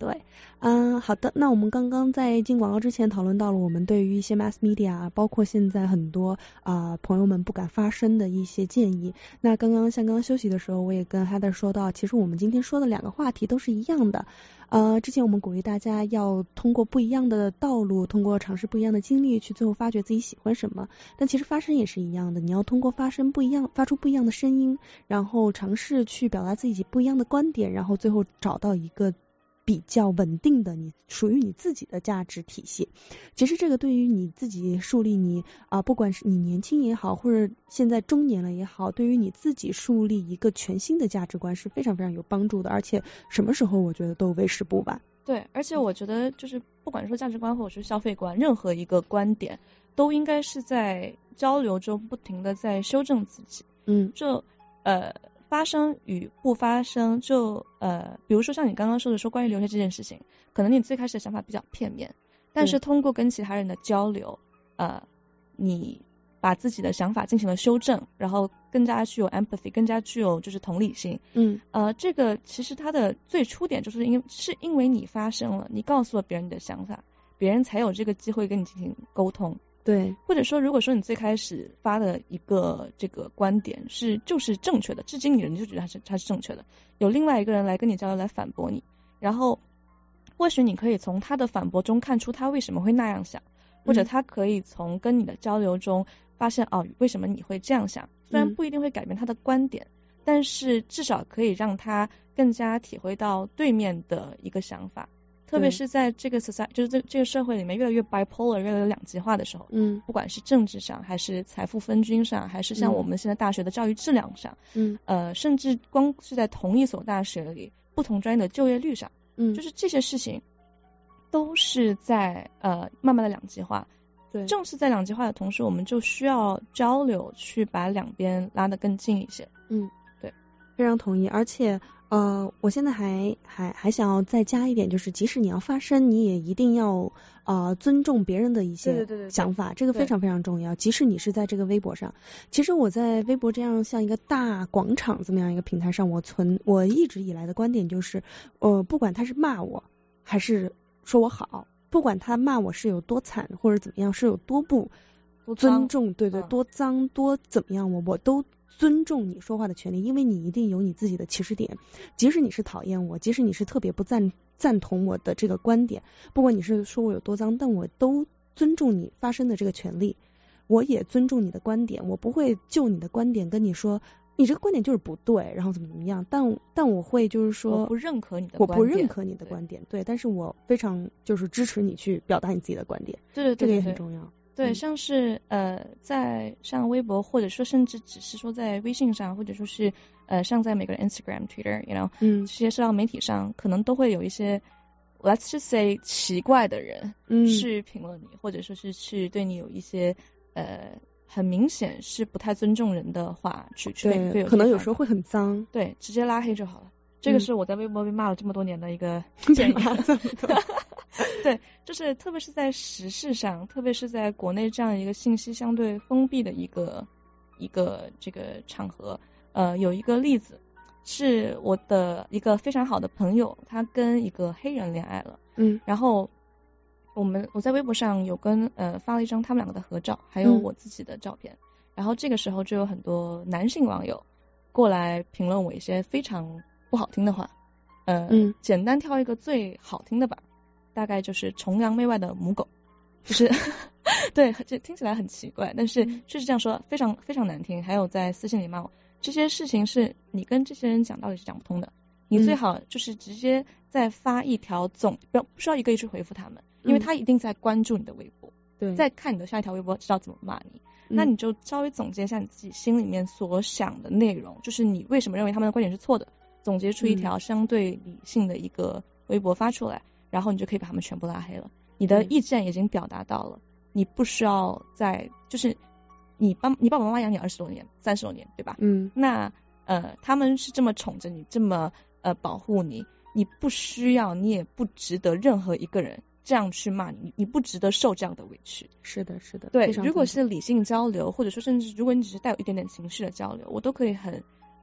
对，好的，那我们刚刚在进广告之前讨论到了我们对于一些 mass media， 包括现在很多朋友们不敢发声的一些建议。那刚刚休息的时候，我也跟 Heather 说到，其实我们今天说的2个话题都是一样的。之前我们鼓励大家要通过不一样的道路，通过尝试不一样的经历，去最后发掘自己喜欢什么。但其实发声也是一样的，你要通过发出不一样的声音，然后尝试去表达自己不一样的观点，然后最后找到一个比较稳定的属于你自己的价值体系。其实这个对于你自己树立你不管是你年轻也好，或者现在中年了也好，对于你自己树立一个全新的价值观是非常非常有帮助的，而且什么时候我觉得都为时不晚。 对，而且我觉得就是不管说价值观或者是消费观，任何一个观点都应该是在交流中不停的在修正自己。就发生与不发生，就比如说像你刚刚说的说关于留学这件事情，可能你最开始的想法比较片面，但是通过跟其他人的交流，你把自己的想法进行了修正，然后更加具有 empathy， 更加具有就是同理心。这个其实它的最初点就是因为你发生了，你告诉了别人你的想法，别人才有这个机会跟你进行沟通。 对， 或者说如果说你最开始发的一个这个观点就是正确的，至今你就觉得它是正确的，有另外一个人来跟你交流来反驳你，然后或许你可以从他的反驳中看出他为什么会那样想，或者他可以从跟你的交流中发现为什么你会这样想，虽然不一定会改变他的观点，但是至少可以让他更加体会到对面的一个想法。特别是在这个 society， 就是这个社会里面越来越 bipolar， 越来越两极化的时候，不管是政治上，还是财富分均上，还是像我们现在大学的教育质量上，甚至光是在同一所大学里不同专业的就业率上，就是这些事情都是在慢慢的两极化。对，正是在两极化的同时，我们就需要交流去把两边拉得更近一些。对， 非常同意。而且我现在还想要再加一点，就是即使你要发声，你也一定要尊重别人的一些想法，这个非常非常重要。即使你是在这个微博上，其实我在微博这样像一个大广场这么样一个平台上，我一直以来的观点就是，不管他是骂我还是说我好，不管他骂我是有多惨或者怎么样，是有多不尊重，对，多脏多怎么样，我都尊重你说话的权利，因为你一定有你自己的起始点。即使你是讨厌我，即使你是特别不赞同我的这个观点，不管你是说我有多脏，但我都尊重你发声的这个权利，我也尊重你的观点，我不会就你的观点跟你说你这个观点就是不对，然后怎么样，但我会就是说我不认可你的观点，对，但是我非常就是支持你去表达你自己的观点。 对， 这个也很重要。 对，像是在像微博，或者说甚至只是说在微信上，或者说是像在每个人 Instagram、Twitter， 这些社交媒体上，可能都会有一些 let's just say 奇怪的人去评论你，或者说是去对你有一些很明显是不太尊重人的话去对， 可能有时候会很脏， 对，直接拉黑就好了。这个是我在微博被骂了这么多年的一个建议。对，就是特别是在时事上，特别是在国内这样一个信息相对封闭的一个这个场合，有一个例子是我的一个非常好的朋友，他跟一个黑人恋爱了，然后我在微博上有跟发了一张他们两个的合照，还有我自己的照片，然后这个时候就有很多男性网友过来评论我一些非常不好听的话，简单挑一个最好听的吧，大概就是崇洋媚外的母狗，就是对，这听起来很奇怪，但是就是这样说，非常非常难听。还有在私信里骂我，这些事情是你跟这些人讲道理是讲不通的，你最好就是直接再发一条不需要一个一句回复他们，因为他一定在关注你的微博，对，在看你的下一条微博知道怎么骂你，那你就稍微总结一下你自己心里面所想的内容，就是你为什么认为他们的观点是错的，总结出一条相对理性的一个微博发出来，然后你就可以把他们全部拉黑了。你的意见已经表达到了，你不需要再就是你爸爸妈妈养你20多年30多年，对吧？那他们是这么宠着你，这么保护你，你不需要，你也不值得任何一个人这样去骂你，你不值得受这样的委屈。 是的， 对，如果是理性交流，或者说甚至如果你只是带有一点点情绪的交流，我都可以很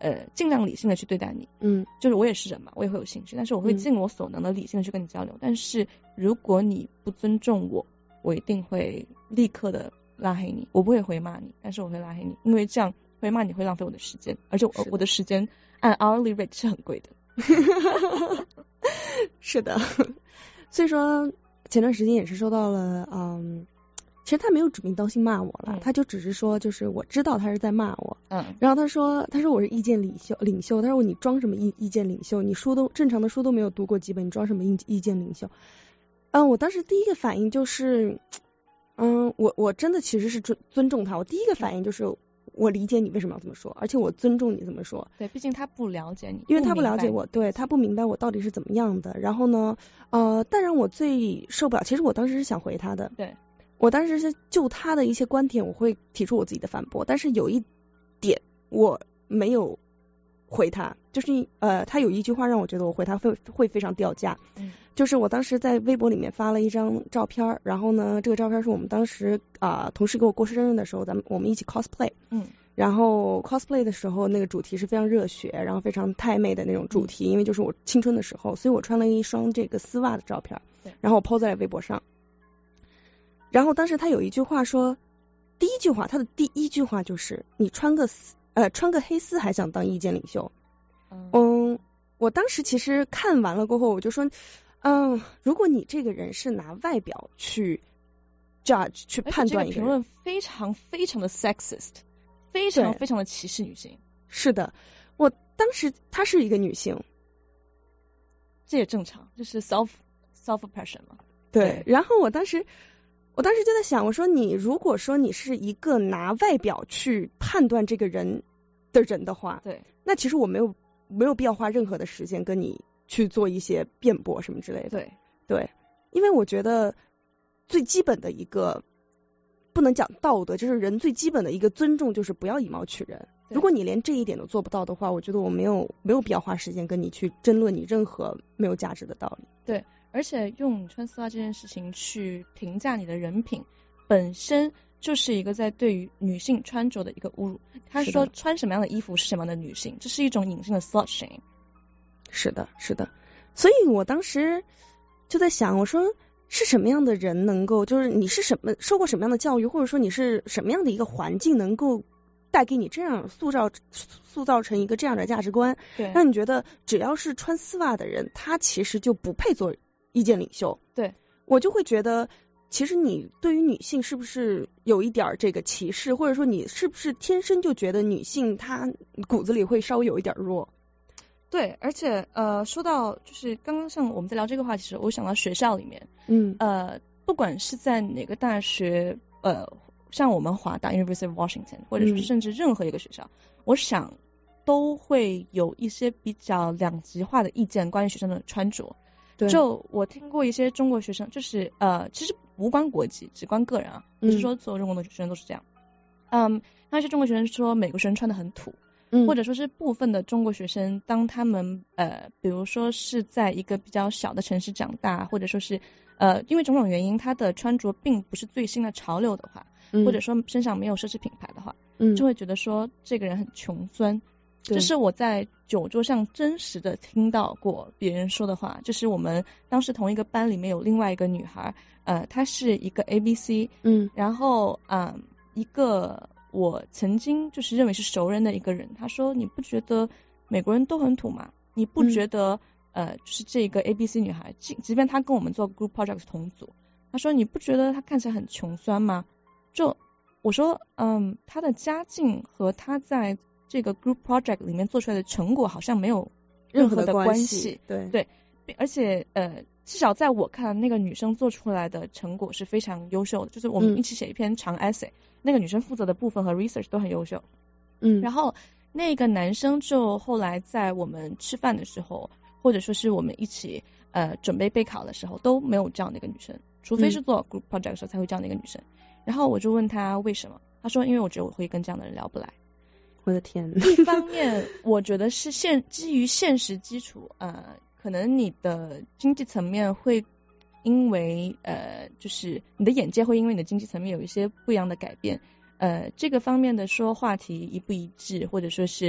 尽量理性的去对待你，就是我也是人嘛，我也会有兴趣，但是我会尽我所能的理性的去跟你交流，但是如果你不尊重我，我一定会立刻的拉黑你，我不会回骂你，但是我会拉黑你，因为这样回骂你会浪费我的时间，而且我的时间按 hourly rate 是很贵的。 是的，所以说前段时间也是收到了，其实他没有指名道姓骂我了，他就只是说，就是我知道他是在骂我，然后他说我是意见领袖，他说你装什么意见领袖？你正常的书都没有读过几本，你装什么意见领袖？我当时第一个反应就是，我真的其实是尊重他，我第一个反应就是。我理解你为什么要这么说，而且我尊重你这么说。 对，毕竟他不了解你， 因为他不了解我，对，他不明白我到底是怎么样的。然后呢，但让我最受不了，其实我当时是想回他的。 对， 我当时是就他的一些观点，我会提出我自己的反驳，但是有一点我没有回他，就是他有一句话让我觉得我回他会非常掉价。就是我当时在微博里面发了一张照片，然后呢，这个照片是我们当时同事给我过生日的时候，我们一起 cosplay，然后 cosplay 的时候那个主题是非常热血，然后非常太妹的那种主题，因为就是我青春的时候，所以我穿了一双这个丝袜的照片，然后我 po 在微博上。然后当时他有一句话说，他的第一句话就是你穿个黑丝还想当意见领袖。我当时其实看完了过后，我就说。如果你这个人是拿外表去 judge 去判断一个人， 评论非常非常的 sexist， 非常非常的歧视女性。 是的，我当时她是一个女性， 这也正常，就是 self oppression 嘛。 对，然后我当时就在想，我说你如果说你是一个拿外表去判断这个人的话， 对， 那其实我没有必要花任何的时间跟你。去做一些辩驳什么之类的，对，因为我觉得最基本的一个不能讲道德，就是人最基本的一个尊重，就是不要以貌取人。如果你连这一点都做不到的话，我觉得我没有必要花时间跟你去争论你任何没有价值的道理。 对，而且用穿丝袜这件事情去评价你的人品，本身就是一个在对于女性穿着的一个侮辱。他说穿什么样的衣服是什么样的女性，这是一种隐性的 slut shame。 是的，所以我当时就在想，我说是什么样的人能够，就是你是受过什么样的教育，或者说你是什么样的一个环境能够带给你这样塑造成一个这样的价值观，让你觉得只要是穿丝袜的人，他其实就不配做意见领袖。 对， 我就会觉得，其实你对于女性是不是有一点这个歧视，或者说你是不是天生就觉得女性她骨子里会稍微有一点弱？ 对，而且说到就是刚刚像我们在聊这个话题时，我想到学校里面，不管是在哪个大学，像我们华大 University of Washington， 或者说甚至任何一个学校，我想都会有一些比较两极化的意见关于学生的穿着。就我听过一些中国学生，就是其实无关国籍，只关个人啊，不是说所有中国的学生都是这样。那些中国学生说美国学生穿得很土。或者说是部分的中国学生，当他们比如说是在一个比较小的城市长大，或者说是因为种种原因，他的穿着并不是最新的潮流的话，或者说身上没有奢侈品牌的话，就会觉得说这个人很穷酸。这是我在酒桌上真实的听到过别人说的话，就是我们当时同一个班里面有另外一个女孩，她是一个 ABC，然后一个。我曾经就是认为是熟人的一个人，他说你不觉得美国人都很土吗？你不觉得就是这个 ABC 女孩，即便她跟我们做 group project 同组，他说你不觉得她看起来很穷酸吗？就我说她的家境和她在这个 group project 里面做出来的成果好像没有任何的关系。对，而且至少在我看那个女生做出来的成果是非常优秀的，就是我们一起写一篇长 essay，那个女生负责的部分和 research 都很优秀。然后那个男生就后来在我们吃饭的时候，或者说是我们一起准备备考的时候都没有叫那个女生，除非是做 group project 的时候才会叫那个女生。然后我就问他为什么，他说因为我觉得我会跟这样的人聊不来。 我的天， 一方面我觉得是基于现实基础，可能你的经济层面会因为就是你的眼界会因为你的经济层面有一些不一样的改变，这个方面的说话题一不一致，或者说是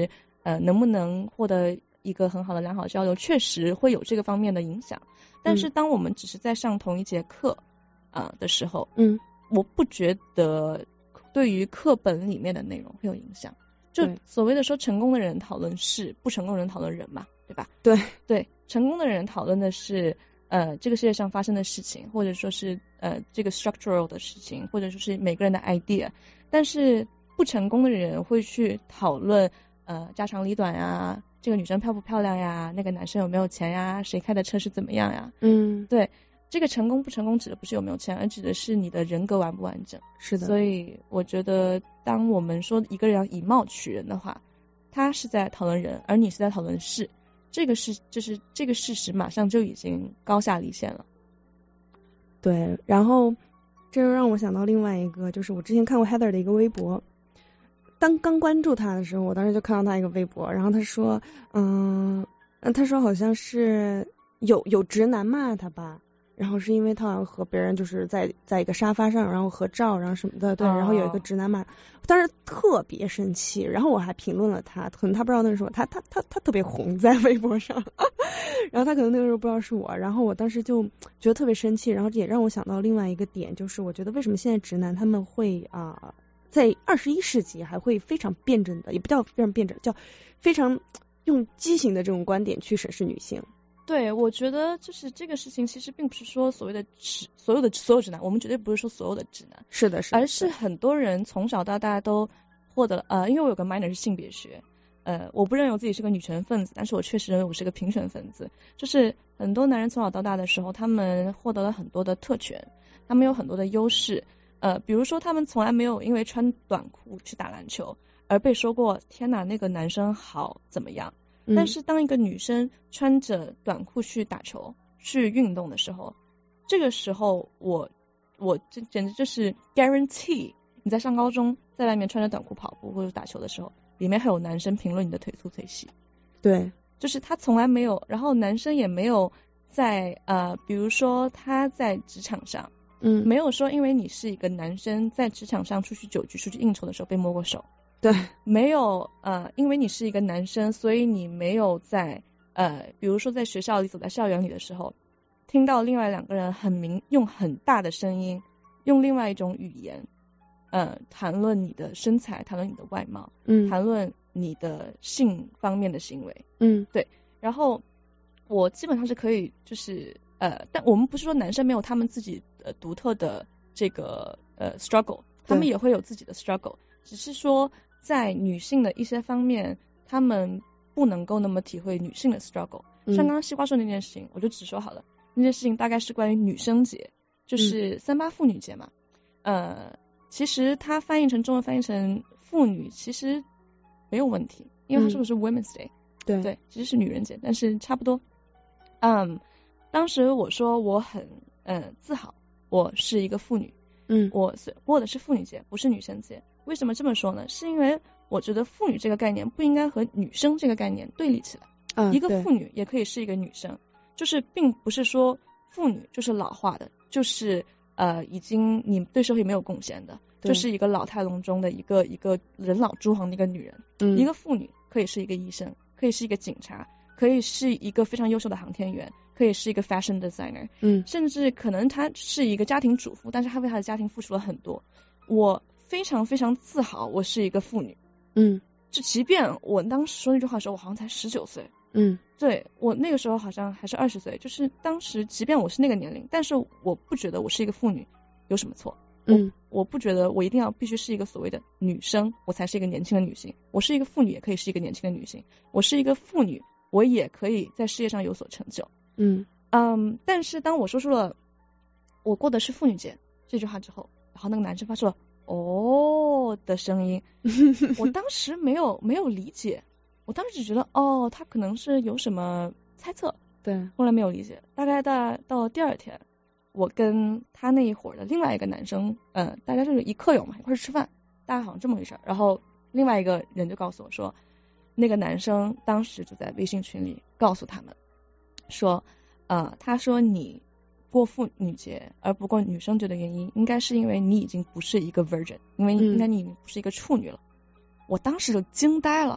能不能获得一个很好的良好交流，确实会有这个方面的影响。但是当我们只是在上同一节课的时候，我不觉得对于课本里面的内容会有影响。就所谓的说成功的人讨论事，不成功的人讨论人嘛，对吧？对，成功的人讨论的是这个世界上发生的事情，或者说是这个 structural 的事情，或者说是每个人的 idea。但是不成功的人会去讨论家长里短呀，这个女生漂不漂亮呀，那个男生有没有钱呀，谁开的车是怎么样呀。对，这个成功不成功指的不是有没有钱，而指的是你的人格完不完整。 是的。 所以我觉得当我们说一个人要以貌取人的话，他是在讨论人，而你是在讨论事，就是这个事实马上就已经高下立现了。 对，然后这就让我想到另外一个，就是我之前看过 Heather 的一个微博，刚关注他的时候，我当时就看到他一个微博，然后他说好像是有直男骂他吧，然后是因为他好像和别人就是在一个沙发上，然后合照，然后什么的，对，然后有一个直男骂，当时特别生气，然后我还评论了他，可能他不知道那个时候他特别红在微博上，然后他可能那个时候不知道是我，然后我当时就觉得特别生气，然后也让我想到另外一个点，就是我觉得为什么现在直男他们会在21世纪还会非常辩证的，也不叫非常辩证，叫非常用畸形的这种观点去审视女性。 对，我觉得就是这个事情其实并不是说所有直男，我们绝对不是说所有的直男， 是的， 而是很多人从小到大都获得了因为我有个 minor 是性别学，我不认为我自己是个女权分子，但是我确实认为我是个平权分子。就是很多男人从小到大的时候，他们获得了很多的特权，他们有很多的优势，比如说他们从来没有因为穿短裤去打篮球而被说过天哪那个男生好怎么样。但是当一个女生穿着短裤去打球去运动的时候，这个时候我这简直就是 guarantee 你在上高中在外面穿着短裤跑步或者打球的时候，里面还有男生评论你的腿粗腿细。 对， 就是他从来没有，然后男生也没有在比如说他在职场上没有说因为你是一个男生在职场上出去酒局出去应酬的时候被摸过手。 对， 没有因为你是一个男生，所以你没有在比如说在学校里走在校园里的时候，听到另外两个人用很大的声音，用另外一种语言谈论你的身材，谈论你的外貌，谈论你的性方面的行为。对，然后我基本上是可以就是但我们不是说男生没有他们自己独特的这个struggle， 他们也会有自己的 struggle， 只是说在女性的一些方面他们不能够那么体会女性的 struggle。像刚刚西瓜说的那件事情，我就只说好了，那件事情大概是关于女生节，就是38妇女节嘛。其实它翻译成中文翻译成妇女其实没有问题，因为它说的是 Women's Day， 对，其实是女人节，但是差不多。当时我说我很自豪我是一个妇女，我过的是妇女节不是女生节。为什么这么说呢？是因为我觉得妇女这个概念不应该和女生这个概念对立起来，一个妇女也可以是一个女生，就是并不是说妇女就是老化的，就是已经你对社会没有贡献的，就是一个老态龙钟的一个人老珠黄的一个女人。一个妇女可以是一个医生，可以是一个警察，可以是一个非常优秀的航天员，可以是一个 fashion designer，甚至可能她是一个家庭主妇，但是她为她的家庭付出了很多。我非常非常自豪我是一个妇女。就即便我当时说那句话的时候我好像才19岁，对，我那个时候好像还是20岁，就是当时即便我是那个年龄，但是我不觉得我是一个妇女有什么错。我不觉得我一定要必须是一个所谓的女生我才是一个年轻的女性，我是一个妇女也可以是一个年轻的女性，我是一个妇女我也可以在事业上有所成就。但是当我说出了我过的是妇女节这句话之后，然后那个男生发出了哦的声音，我当时没有理解，我当时只觉得他可能是有什么猜测， 对， 后来没有理解。大概到第二天，我跟他那一伙的另外一个男生，大家就是一客友嘛，一块吃饭，大概好像这么回事。然后另外一个人就告诉我说，那个男生当时就在微信群里告诉他们说，他说你过妇女节而不过女生节的原因，应该是因为你已经不是一个 virgin， 因为应该你已经不是一个处女了。我当时就惊呆了，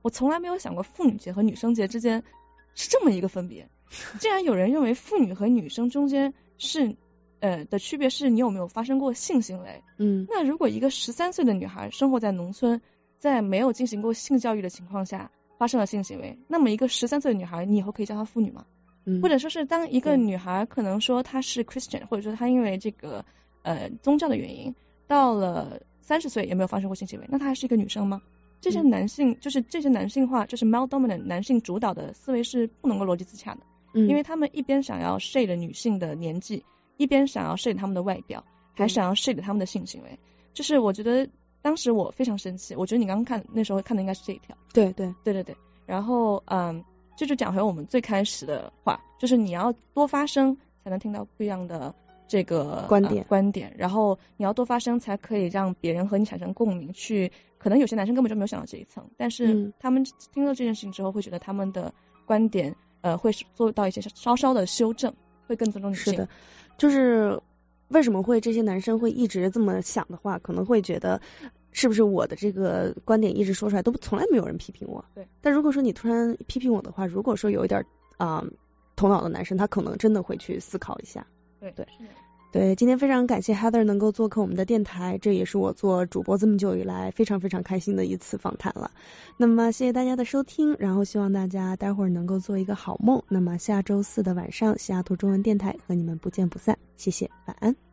我从来没有想过妇女节和女生节之间是这么一个分别。既然有人认为妇女和女生中间是的区别是你有没有发生过性行为，那如果一个13岁的女孩生活在农村，在没有进行过性教育的情况下发生了性行为，那么一个13岁的女孩你以后可以叫她妇女吗？或者说是当一个女孩可能说她是 Christian， 或者说她因为这个宗教的原因到了30岁也没有发生过性行为，那她还是一个女生吗？这些男性就是这些男性化，就是 male dominant 男性主导的思维是不能够逻辑自洽的，因为他们一边想要 shade 女性的年纪，一边想要 shade 他们的外表，还想要 shade 他们的性行为。就是我觉得当时我非常生气，我觉得你刚刚看那时候看的应该是这一条。对。然后这就讲回我们最开始的话，就是你要多发声才能听到不一样的这个观点，然后你要多发声才可以让别人和你产生共鸣，去可能有些男生根本就没有想到这一层，但是他们听了这件事情之后会觉得他们的观点会做到一些稍稍的修正，会更尊重女性。 是的，就是为什么会这些男生会一直这么想的话，可能会觉得是不是我的这个观点一直说出来都从来没有人批评我。 对。 但如果说你突然批评我的话，如果说有一点头脑的男生，他可能真的会去思考一下。对，今天非常感谢 Heather 能够做客我们的电台，这也是我做主播这么久以来非常非常开心的一次访谈了。那么谢谢大家的收听，然后希望大家待会儿能够做一个好梦。那么下周4的晚上，西雅图中文电台和你们不见不散。谢谢，晚安。